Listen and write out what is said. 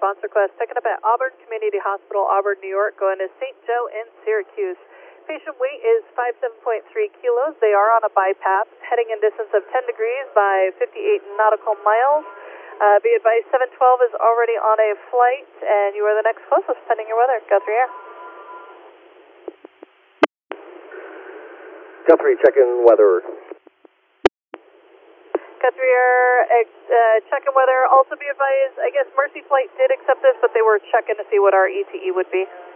response request, picking up at Auburn Community Hospital, Auburn, New York, going to St. Joe in Syracuse. Patient weight is 57.3 kilos. They are on a BiPAP, heading in distance of 10 degrees by 58 nautical miles. Be advised, 712 is already on a flight, and you are the next closest, pending your weather. Guthrie Air. Guthrie, checking weather. Guthrie Air, checking weather. Also be advised, I guess Mercy Flight did accept this, but they were checking to see what our ETE would be.